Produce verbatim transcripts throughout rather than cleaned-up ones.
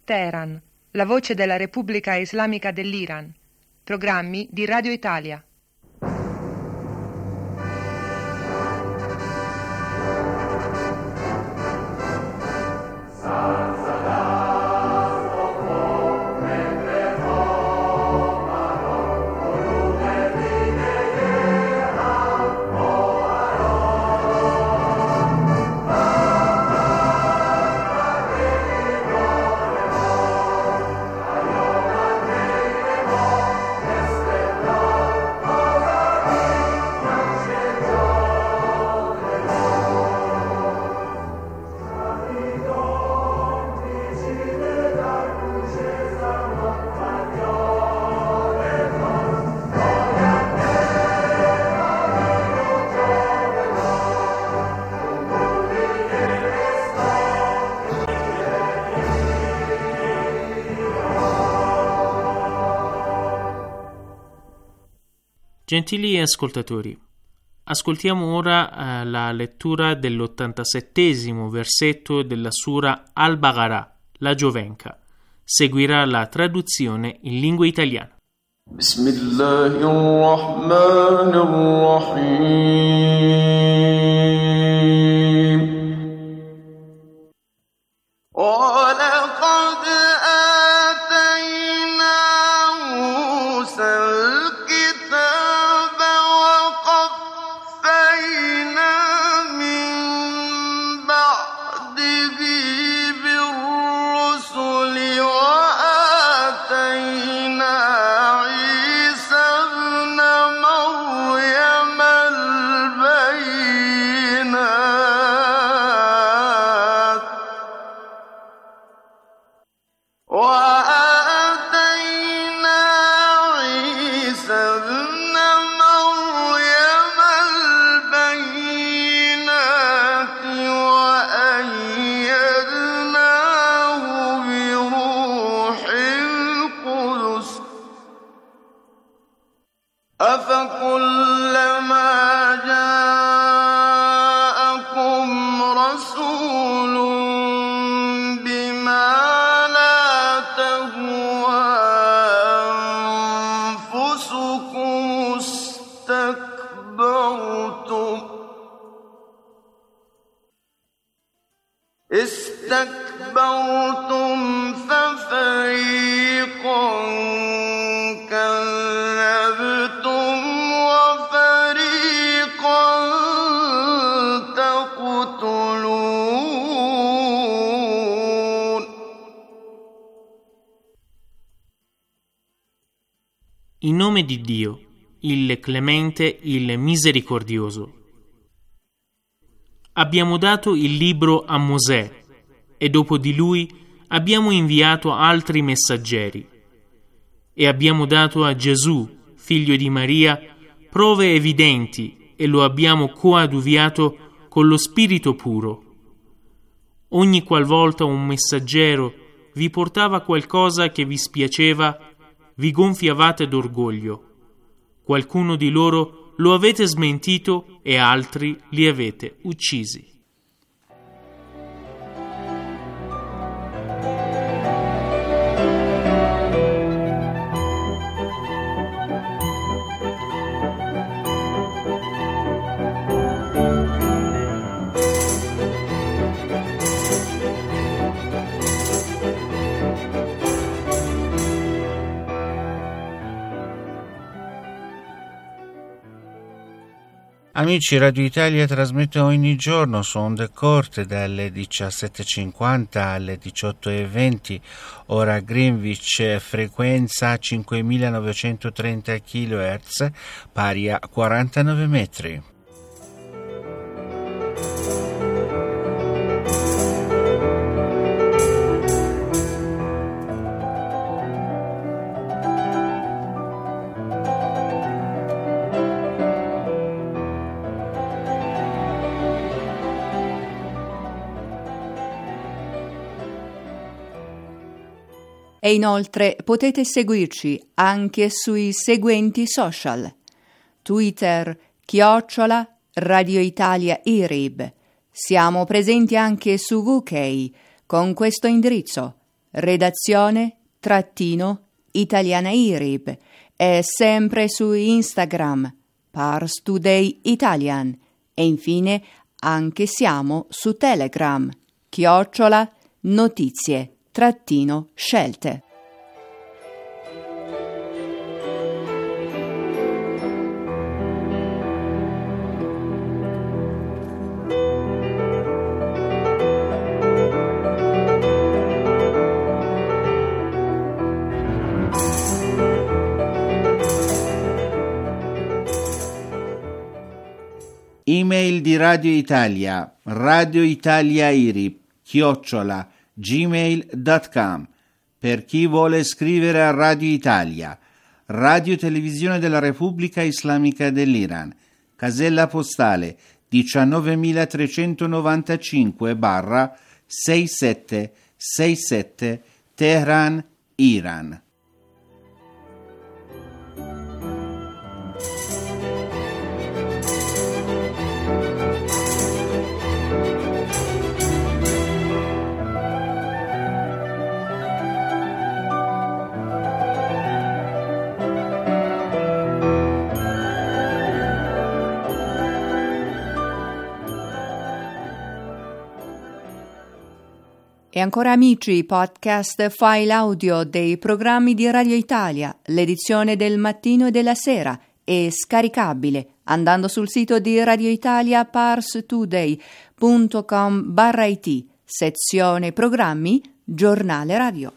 Teheran, la voce della Repubblica Islamica dell'Iran. Programmi di Radio Italia. Gentili ascoltatori, ascoltiamo ora eh, la lettura dell'ottantasettesimo versetto della Sura Al-Baqarah, la Giovenca. Seguirà la traduzione in lingua italiana. Bismillahirrahmanirrahim. وَلَقَدْ آتَيْنَا مُوسَى الْكِتَابَ وَقَفَّيْنَا مِن بَعْدِهِ بِالرُّسُلِ وَآتَيْنَا عِيسَى ابْنَ مَرْيَمَ الْبَيِّنَاتِ وآتينا عيسى ابن مريم البينات وأيدناه بروح القدس أفكلما جاءكم رسول بما استكبرتم استكبرتم ففريقا كذبتم وفريقا تقتلون. In nome di Dio, il Clemente, il Misericordioso. Abbiamo dato il libro a Mosè e dopo di lui abbiamo inviato altri messaggeri e abbiamo dato a Gesù, figlio di Maria, prove evidenti e lo abbiamo coadiuviato con lo Spirito puro. Ogni qualvolta un messaggero vi portava qualcosa che vi spiaceva, vi gonfiavate d'orgoglio. Qualcuno di loro lo avete smentito e altri li avete uccisi. Amici, Radio Italia trasmette ogni giorno su onde corte dalle diciassette e cinquanta alle diciotto e venti, ora Greenwich, frequenza cinquemilanovecentotrenta chilohertz, pari a quarantanove metri. E inoltre potete seguirci anche sui seguenti social: Twitter, chiocciola, Radio Italia I R I B. Siamo presenti anche su U K con questo indirizzo: redazione trattino Italiana I R I B e sempre su Instagram Pars Today Italian e infine anche siamo su Telegram chiocciola notizie trattino scelte. Email di Radio Italia, Radio Italia I R I B, chiocciola, gmail punto com. Per chi vuole scrivere a Radio Italia, Radio Televisione della Repubblica Islamica dell'Iran, casella postale diciannovemilatrecentonovantacinque sessantasette sessantasette, Teheran, Iran. E ancora amici, podcast file audio dei programmi di Radio Italia, l'edizione del mattino e della sera è scaricabile andando sul sito di Radio Italia parstoday punto com barra it, sezione programmi, giornale radio.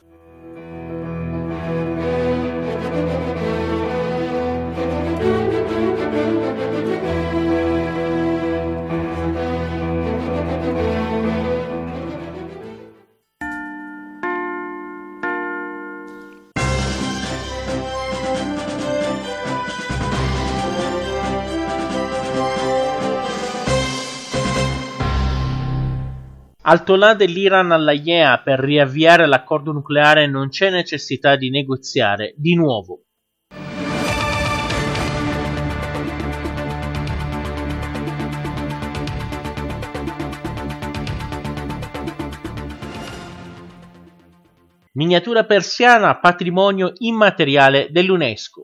Altolà dell'Iran all'A I E A per riavviare l'accordo nucleare non c'è necessità di negoziare di nuovo. Miniatura persiana, patrimonio immateriale dell'UNESCO.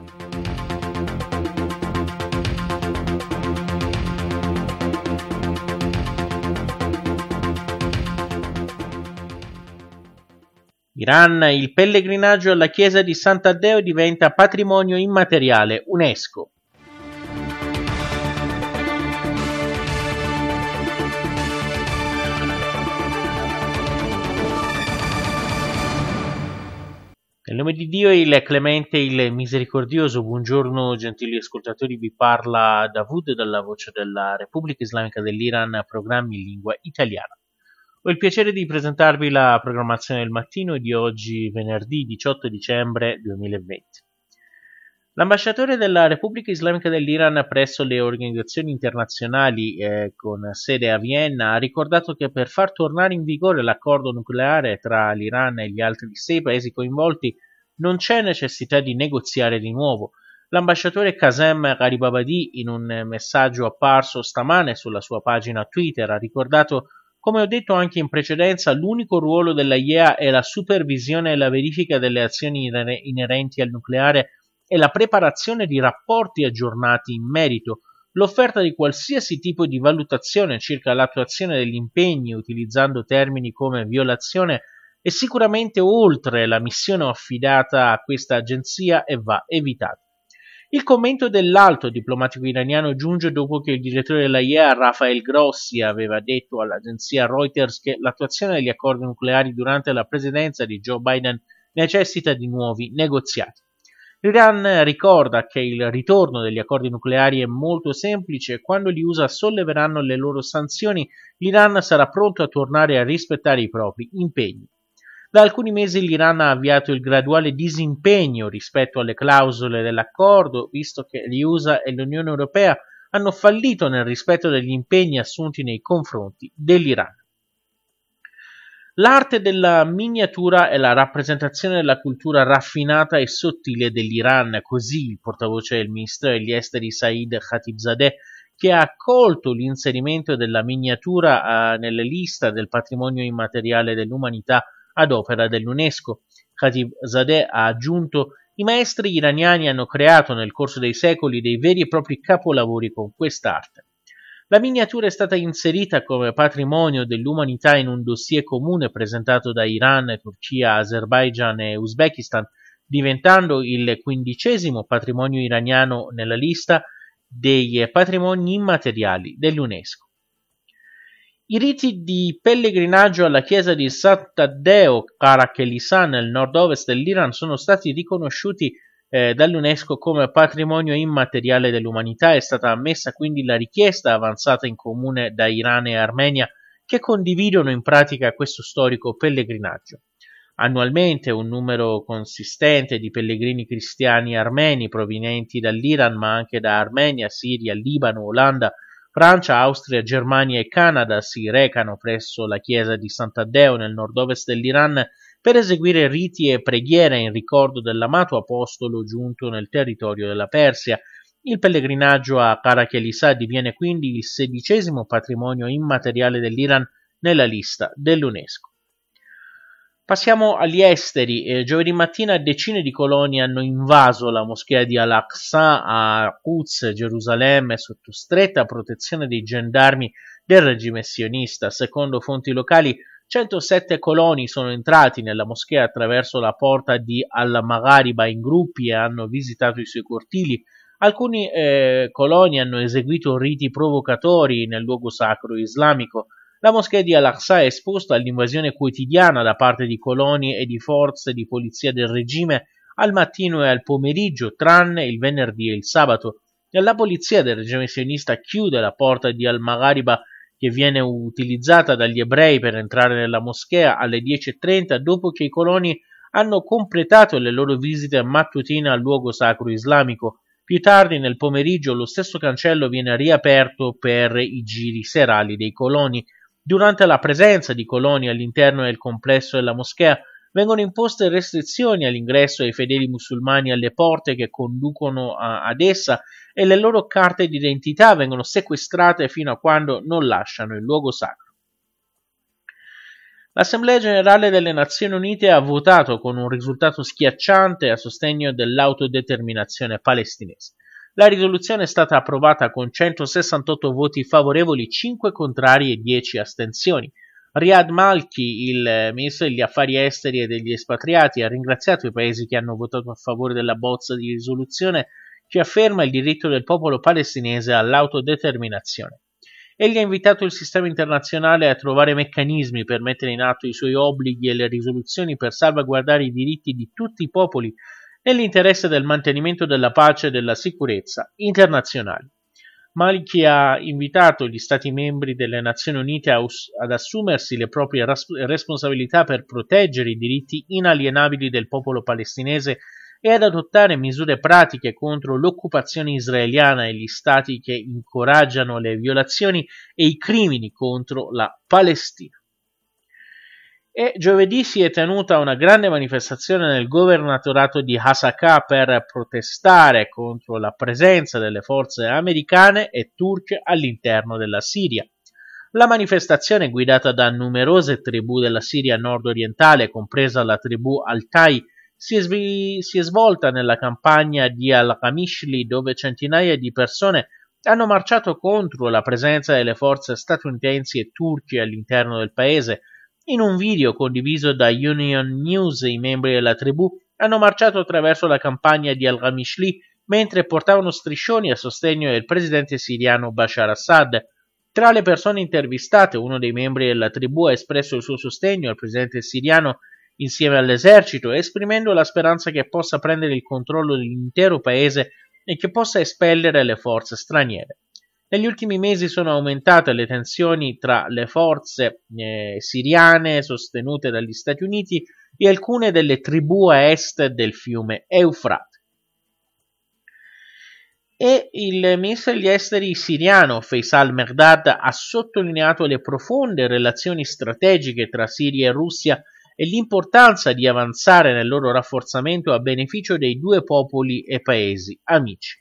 Iran, il pellegrinaggio alla chiesa di Sant'Addeo diventa patrimonio immateriale UNESCO. Nel nome di Dio, il clemente, il misericordioso, buongiorno gentili ascoltatori, vi parla Davud dalla voce della Repubblica Islamica dell'Iran, programmi in lingua italiana. Ho il piacere di presentarvi la programmazione del mattino di oggi, venerdì diciotto dicembre duemilaventi. L'ambasciatore della Repubblica Islamica dell'Iran presso le organizzazioni internazionali eh, con sede a Vienna ha ricordato che per far tornare in vigore l'accordo nucleare tra l'Iran e gli altri sei paesi coinvolti non c'è necessità di negoziare di nuovo. L'ambasciatore Qasem Gharibabadi, in un messaggio apparso stamane sulla sua pagina Twitter, ha ricordato: come ho detto anche in precedenza, l'unico ruolo della I E A è la supervisione e la verifica delle azioni inerenti al nucleare e la preparazione di rapporti aggiornati in merito. L'offerta di qualsiasi tipo di valutazione circa l'attuazione degli impegni utilizzando termini come violazione è sicuramente oltre la missione affidata a questa agenzia e va evitata. Il commento dell'alto diplomatico iraniano giunge dopo che il direttore della I E A, Rafael Grossi, aveva detto all'agenzia Reuters che l'attuazione degli accordi nucleari durante la presidenza di Joe Biden necessita di nuovi negoziati. L'Iran ricorda che il ritorno degli accordi nucleari è molto semplice e quando gli U S A solleveranno le loro sanzioni, l'Iran sarà pronto a tornare a rispettare i propri impegni. Da alcuni mesi l'Iran ha avviato il graduale disimpegno rispetto alle clausole dell'accordo, visto che gli U S A e l'Unione Europea hanno fallito nel rispetto degli impegni assunti nei confronti dell'Iran. L'arte della miniatura è la rappresentazione della cultura raffinata e sottile dell'Iran, così il portavoce del ministro degli esteri Saeed Khatibzadeh, che ha accolto l'inserimento della miniatura eh, nelle liste del patrimonio immateriale dell'umanità, ad opera dell'UNESCO. Khatibzadeh ha aggiunto: i maestri iraniani hanno creato nel corso dei secoli dei veri e propri capolavori con quest'arte. La miniatura è stata inserita come patrimonio dell'umanità in un dossier comune presentato da Iran, Turchia, Azerbaijan e Uzbekistan, diventando il quindicesimo patrimonio iraniano nella lista dei patrimoni immateriali dell'UNESCO. I riti di pellegrinaggio alla chiesa di Sant'Addeo Karachelistan nel nord-ovest dell'Iran sono stati riconosciuti eh, dall'UNESCO come patrimonio immateriale dell'umanità. È stata ammessa quindi la richiesta avanzata in comune da Iran e Armenia, che condividono in pratica questo storico pellegrinaggio. Annualmente un numero consistente di pellegrini cristiani armeni provenienti dall'Iran, ma anche da Armenia, Siria, Libano, Olanda, Francia, Austria, Germania e Canada si recano presso la chiesa di Sant'Addeo nel nord-ovest dell'Iran per eseguire riti e preghiere in ricordo dell'amato apostolo giunto nel territorio della Persia. Il pellegrinaggio a Karachelistan diviene quindi il sedicesimo patrimonio immateriale dell'Iran nella lista dell'UNESCO. Passiamo agli esteri. Eh, giovedì mattina decine di coloni hanno invaso la moschea di Al-Aqsa a Quds, Gerusalemme, sotto stretta protezione dei gendarmi del regime sionista. Secondo fonti locali, centosette coloni sono entrati nella moschea attraverso la porta di Al-Maghariba in gruppi e hanno visitato i suoi cortili. Alcuni eh, coloni hanno eseguito riti provocatori nel luogo sacro islamico. La moschea di Al-Aqsa è esposta all'invasione quotidiana da parte di coloni e di forze di polizia del regime al mattino e al pomeriggio, tranne il venerdì e il sabato. La polizia del regime sionista chiude la porta di Al-Maghariba, che viene utilizzata dagli ebrei per entrare nella moschea, alle dieci e trenta, dopo che i coloni hanno completato le loro visite mattutine al luogo sacro islamico. Più tardi nel pomeriggio lo stesso cancello viene riaperto per i giri serali dei coloni. Durante la presenza di coloni all'interno del complesso della moschea vengono imposte restrizioni all'ingresso ai fedeli musulmani alle porte che conducono a, ad essa e le loro carte d'identità vengono sequestrate fino a quando non lasciano il luogo sacro. L'Assemblea Generale delle Nazioni Unite ha votato con un risultato schiacciante a sostegno dell'autodeterminazione palestinese. La risoluzione è stata approvata con centosessantotto voti favorevoli, cinque contrari e dieci astensioni. Riyad Malki, il ministro degli affari esteri e degli espatriati, ha ringraziato i paesi che hanno votato a favore della bozza di risoluzione che afferma il diritto del popolo palestinese all'autodeterminazione. Egli ha invitato il sistema internazionale a trovare meccanismi per mettere in atto i suoi obblighi e le risoluzioni per salvaguardare i diritti di tutti i popoli nell'interesse del mantenimento della pace e della sicurezza internazionali. Maliki ha invitato gli Stati membri delle Nazioni Unite a us- ad assumersi le proprie ras- responsabilità per proteggere i diritti inalienabili del popolo palestinese e ad adottare misure pratiche contro l'occupazione israeliana e gli Stati che incoraggiano le violazioni e i crimini contro la Palestina. E giovedì si è tenuta una grande manifestazione nel governatorato di Hasakah per protestare contro la presenza delle forze americane e turche all'interno della Siria. La manifestazione, guidata da numerose tribù della Siria nord-orientale, compresa la tribù Altai, si è, sv- si è svolta nella campagna di Al-Qamishli, dove centinaia di persone hanno marciato contro la presenza delle forze statunitensi e turche all'interno del paese. In un video condiviso da Union News, i membri della tribù hanno marciato attraverso la campagna di Al-Qamishli mentre portavano striscioni a sostegno del presidente siriano Bashar Assad. Tra le persone intervistate, uno dei membri della tribù ha espresso il suo sostegno al presidente siriano insieme all'esercito, esprimendo la speranza che possa prendere il controllo dell'intero paese e che possa espellere le forze straniere. Negli ultimi mesi sono aumentate le tensioni tra le forze eh, siriane sostenute dagli Stati Uniti e alcune delle tribù a est del fiume Eufrate. E il ministro degli esteri siriano Faisal Mehrdad ha sottolineato le profonde relazioni strategiche tra Siria e Russia e l'importanza di avanzare nel loro rafforzamento a beneficio dei due popoli e paesi amici.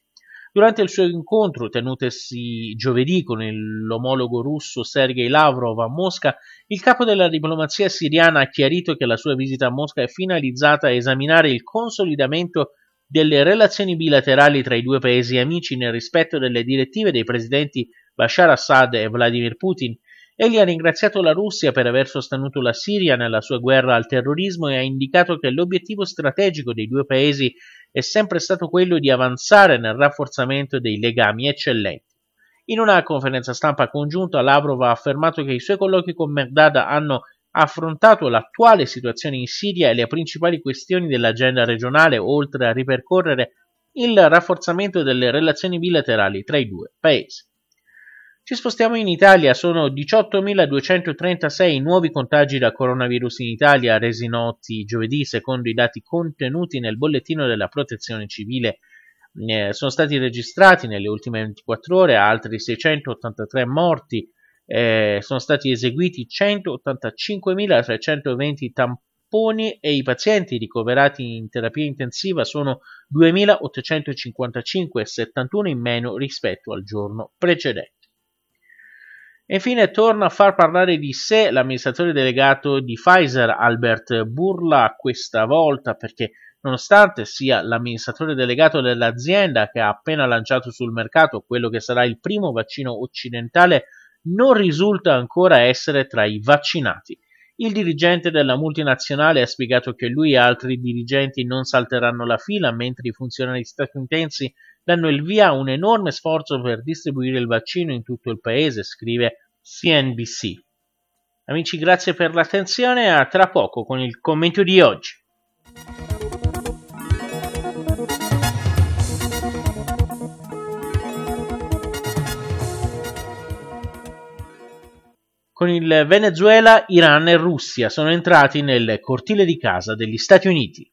Durante il suo incontro, tenutesi giovedì con l'omologo russo Sergei Lavrov a Mosca, il capo della diplomazia siriana ha chiarito che la sua visita a Mosca è finalizzata a esaminare il consolidamento delle relazioni bilaterali tra i due paesi amici nel rispetto delle direttive dei presidenti Bashar Assad e Vladimir Putin. Egli ha ringraziato la Russia per aver sostenuto la Siria nella sua guerra al terrorismo e ha indicato che l'obiettivo strategico dei due paesi è sempre stato quello di avanzare nel rafforzamento dei legami eccellenti. In una conferenza stampa congiunta, Lavrov ha affermato che i suoi colloqui con Mehrdad hanno affrontato l'attuale situazione in Siria e le principali questioni dell'agenda regionale, oltre a ripercorrere il rafforzamento delle relazioni bilaterali tra i due paesi. Ci spostiamo in Italia, sono diciottomiladuecentotrentasei nuovi contagi da coronavirus in Italia resi noti giovedì secondo i dati contenuti nel bollettino della Protezione Civile. Eh, sono stati registrati nelle ultime ventiquattro ore altri seicentottantatré morti, eh, sono stati eseguiti centottantacinquemilatrecentoventi tamponi e i pazienti ricoverati in terapia intensiva sono duemilaottocentocinquantacinque, settantuno in meno rispetto al giorno precedente. E infine torna a far parlare di sé l'amministratore delegato di Pfizer, Albert Bourla, questa volta perché nonostante sia l'amministratore delegato dell'azienda che ha appena lanciato sul mercato quello che sarà il primo vaccino occidentale, non risulta ancora essere tra i vaccinati. Il dirigente della multinazionale ha spiegato che lui e altri dirigenti non salteranno la fila mentre i funzionari statunitensi danno il via a un enorme sforzo per distribuire il vaccino in tutto il paese, scrive C N B C. Amici, grazie per l'attenzione e a tra poco con il commento di oggi. Con il Venezuela, Iran e Russia sono entrati nel cortile di casa degli Stati Uniti.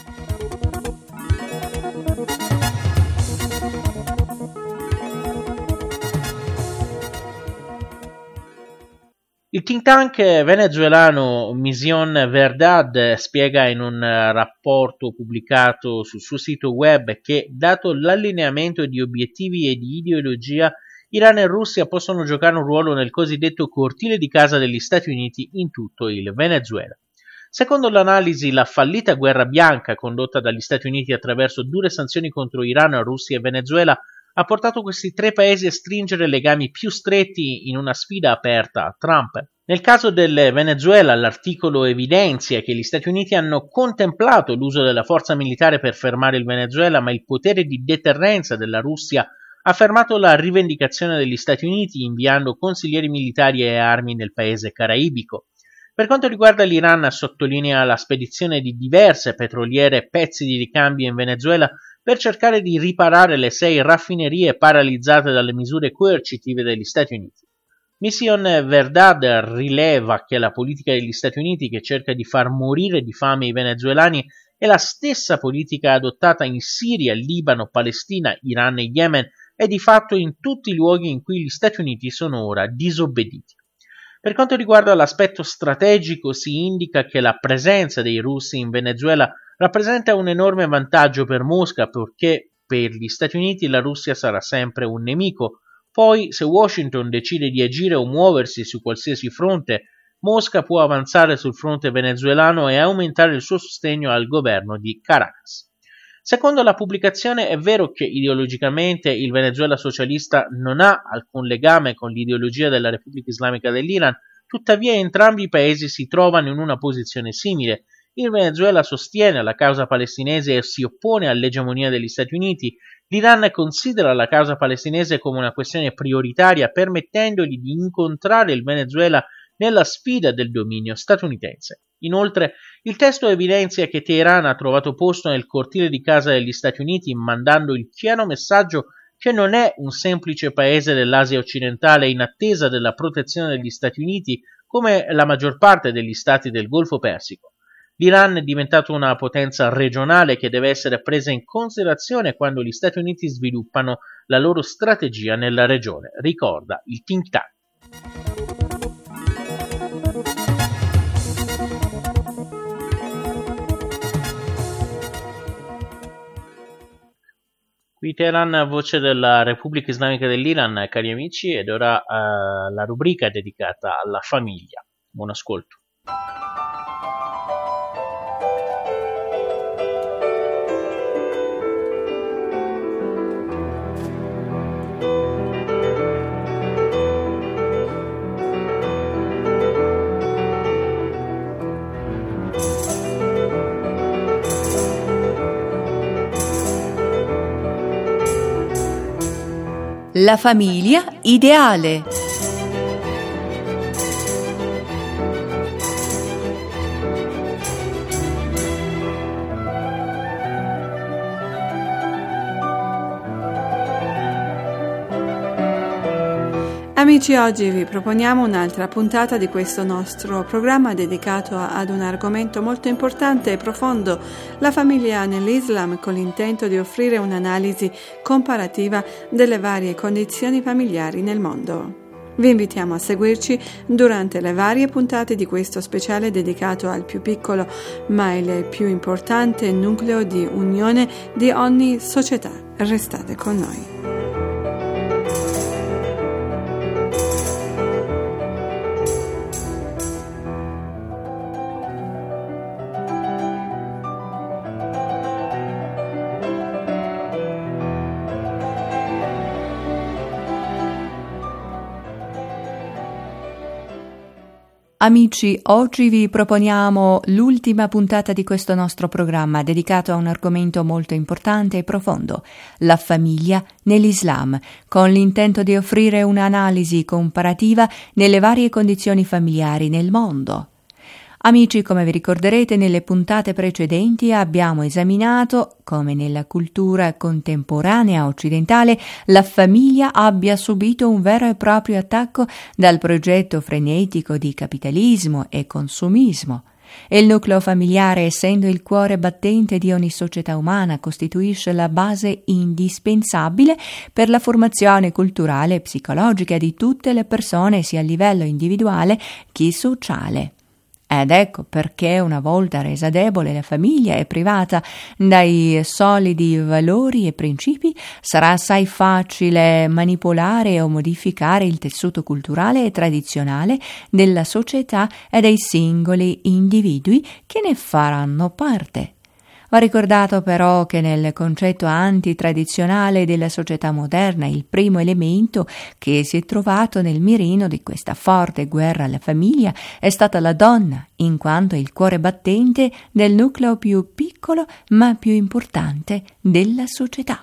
Il think tank venezuelano Misión Verdad spiega in un rapporto pubblicato sul suo sito web che, dato l'allineamento di obiettivi e di ideologia, Iran e Russia possono giocare un ruolo nel cosiddetto cortile di casa degli Stati Uniti in tutto il Venezuela. Secondo l'analisi, la fallita guerra bianca condotta dagli Stati Uniti attraverso dure sanzioni contro Iran, Russia e Venezuela ha portato questi tre paesi a stringere legami più stretti in una sfida aperta a Trump. Nel caso del Venezuela, l'articolo evidenzia che gli Stati Uniti hanno contemplato l'uso della forza militare per fermare il Venezuela, ma il potere di deterrenza della Russia ha fermato la rivendicazione degli Stati Uniti inviando consiglieri militari e armi nel paese caraibico. Per quanto riguarda l'Iran, sottolinea la spedizione di diverse petroliere e pezzi di ricambio in Venezuela per cercare di riparare le sei raffinerie paralizzate dalle misure coercitive degli Stati Uniti. Mission Verdad rileva che la politica degli Stati Uniti, che cerca di far morire di fame i venezuelani, è la stessa politica adottata in Siria, Libano, Palestina, Iran e Yemen e di fatto in tutti i luoghi in cui gli Stati Uniti sono ora disobbediti. Per quanto riguarda l'aspetto strategico, si indica che la presenza dei russi in Venezuela rappresenta un enorme vantaggio per Mosca, perché per gli Stati Uniti la Russia sarà sempre un nemico. Poi, se Washington decide di agire o muoversi su qualsiasi fronte, Mosca può avanzare sul fronte venezuelano e aumentare il suo sostegno al governo di Caracas. Secondo la pubblicazione è vero che ideologicamente il Venezuela socialista non ha alcun legame con l'ideologia della Repubblica Islamica dell'Iran, tuttavia entrambi i paesi si trovano in una posizione simile. Il Venezuela sostiene la causa palestinese e si oppone all'egemonia degli Stati Uniti. L'Iran considera la causa palestinese come una questione prioritaria, permettendogli di incontrare il Venezuela nella sfida del dominio statunitense. Inoltre, il testo evidenzia che Teheran ha trovato posto nel cortile di casa degli Stati Uniti, mandando il chiaro messaggio che non è un semplice paese dell'Asia occidentale in attesa della protezione degli Stati Uniti come la maggior parte degli stati del Golfo Persico. L'Iran è diventato una potenza regionale che deve essere presa in considerazione quando gli Stati Uniti sviluppano la loro strategia nella regione, ricorda il think tank. Qui Teheran, voce della Repubblica Islamica dell'Iran, cari amici, ed ora uh, la rubrica dedicata alla famiglia. Buon ascolto. La famiglia ideale. Amici, oggi vi proponiamo un'altra puntata di questo nostro programma dedicato ad un argomento molto importante e profondo, la famiglia nell'Islam, con l'intento di offrire un'analisi comparativa delle varie condizioni familiari nel mondo. Vi invitiamo a seguirci durante le varie puntate di questo speciale dedicato al più piccolo ma il più importante nucleo di unione di ogni società. Restate con noi. Amici, oggi vi proponiamo l'ultima puntata di questo nostro programma dedicato a un argomento molto importante e profondo, la famiglia nell'Islam, con l'intento di offrire un'analisi comparativa nelle varie condizioni familiari nel mondo. Amici, come vi ricorderete, nelle puntate precedenti abbiamo esaminato come nella cultura contemporanea occidentale la famiglia abbia subito un vero e proprio attacco dal progetto frenetico di capitalismo e consumismo. E il nucleo familiare, essendo il cuore battente di ogni società umana, costituisce la base indispensabile per la formazione culturale e psicologica di tutte le persone, sia a livello individuale che sociale. Ed ecco perché, una volta resa debole la famiglia e privata dai solidi valori e principi, sarà assai facile manipolare o modificare il tessuto culturale e tradizionale della società e dei singoli individui che ne faranno parte. Va ricordato però che nel concetto antitradizionale della società moderna il primo elemento che si è trovato nel mirino di questa forte guerra alla famiglia è stata la donna, in quanto il cuore battente del nucleo più piccolo ma più importante della società.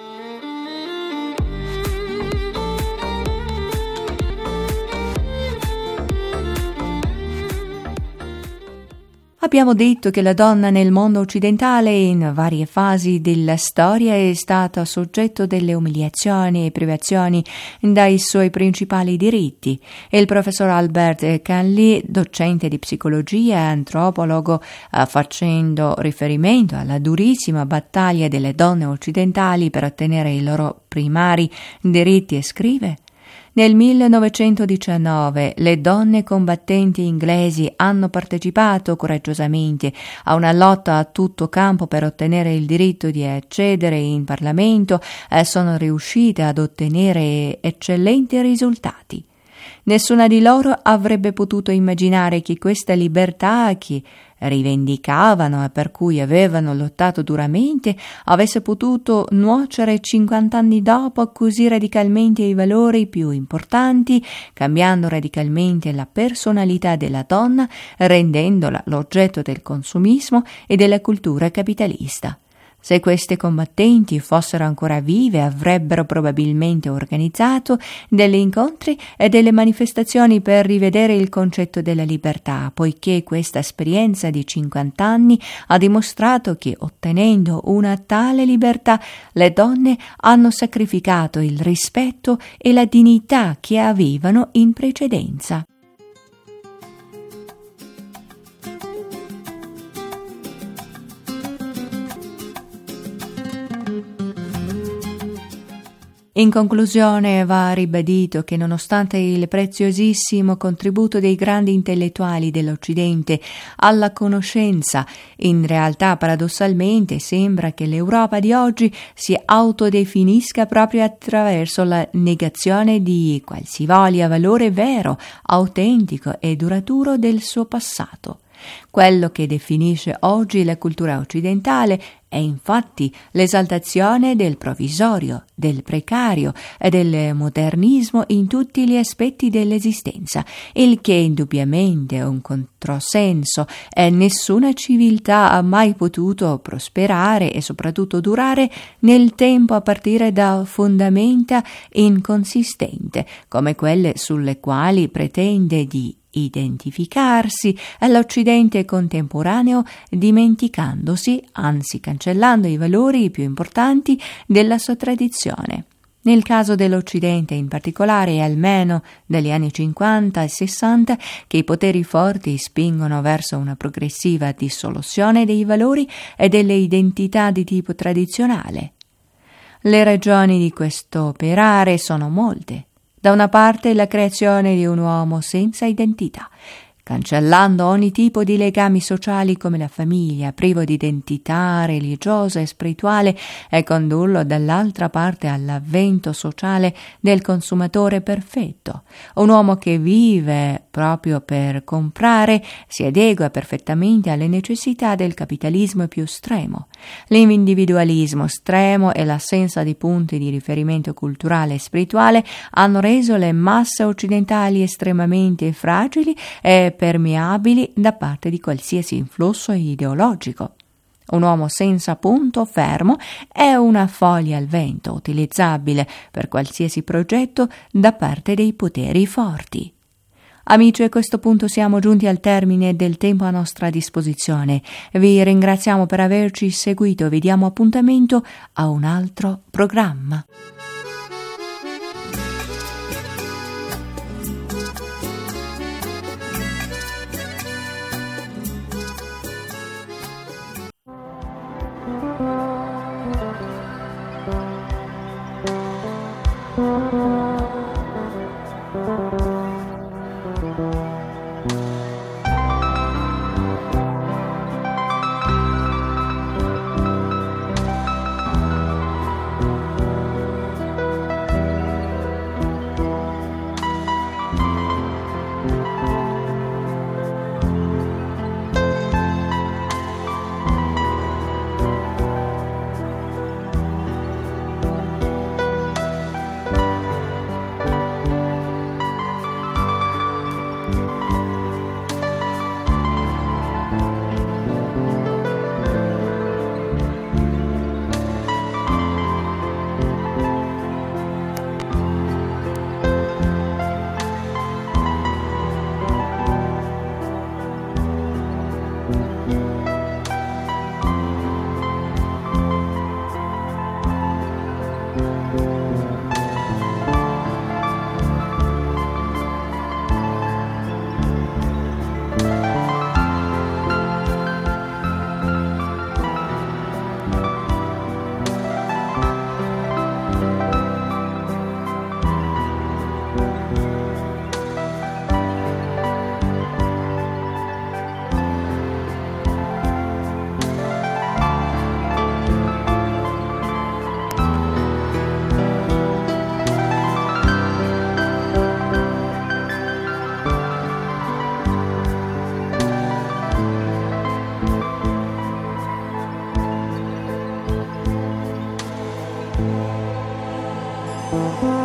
Abbiamo detto che la donna nel mondo occidentale in varie fasi della storia è stata soggetto delle umiliazioni e privazioni dai suoi principali diritti e il professor Albert Canley, docente di psicologia e antropologo, facendo riferimento alla durissima battaglia delle donne occidentali per ottenere i loro primari diritti, scrive: nel millenovecentodiciannove le donne combattenti inglesi hanno partecipato coraggiosamente a una lotta a tutto campo per ottenere il diritto di accedere in Parlamento e sono riuscite ad ottenere eccellenti risultati. Nessuna di loro avrebbe potuto immaginare che questa libertà che rivendicavano e per cui avevano lottato duramente avesse potuto nuocere cinquant'anni dopo così radicalmente i valori più importanti, cambiando radicalmente la personalità della donna, rendendola l'oggetto del consumismo e della cultura capitalista. Se queste combattenti fossero ancora vive, avrebbero probabilmente organizzato degli incontri e delle manifestazioni per rivedere il concetto della libertà, poiché questa esperienza di cinquant'anni ha dimostrato che, ottenendo una tale libertà, le donne hanno sacrificato il rispetto e la dignità che avevano in precedenza. In conclusione, va ribadito che nonostante il preziosissimo contributo dei grandi intellettuali dell'Occidente alla conoscenza, in realtà paradossalmente sembra che l'Europa di oggi si autodefinisca proprio attraverso la negazione di qualsivoglia valore vero, autentico e duraturo del suo passato. Quello che definisce oggi la cultura occidentale è infatti l'esaltazione del provvisorio, del precario e del modernismo in tutti gli aspetti dell'esistenza, il che indubbiamente è un controsenso e nessuna civiltà ha mai potuto prosperare e soprattutto durare nel tempo a partire da fondamenta inconsistenti come quelle sulle quali pretende di identificarsi all'Occidente contemporaneo, dimenticandosi, anzi cancellando i valori più importanti della sua tradizione. Nel caso dell'Occidente in particolare è almeno dagli anni cinquanta e sessanta che i poteri forti spingono verso una progressiva dissoluzione dei valori e delle identità di tipo tradizionale. Le ragioni di questo operare sono molte. Da una parte la creazione di un uomo senza identità, cancellando ogni tipo di legami sociali come la famiglia, privo di identità religiosa e spirituale, e condurlo dall'altra parte all'avvento sociale del consumatore perfetto, un uomo che vive proprio per comprare, si adegua perfettamente alle necessità del capitalismo più estremo. L'individualismo estremo e l'assenza di punti di riferimento culturale e spirituale hanno reso le masse occidentali estremamente fragili e permeabili da parte di qualsiasi influsso ideologico. Un uomo senza punto fermo è una foglia al vento utilizzabile per qualsiasi progetto da parte dei poteri forti. Amici, a questo punto siamo giunti al termine del tempo a nostra disposizione. Vi ringraziamo per averci seguito e vi diamo appuntamento a un altro programma. Thank you.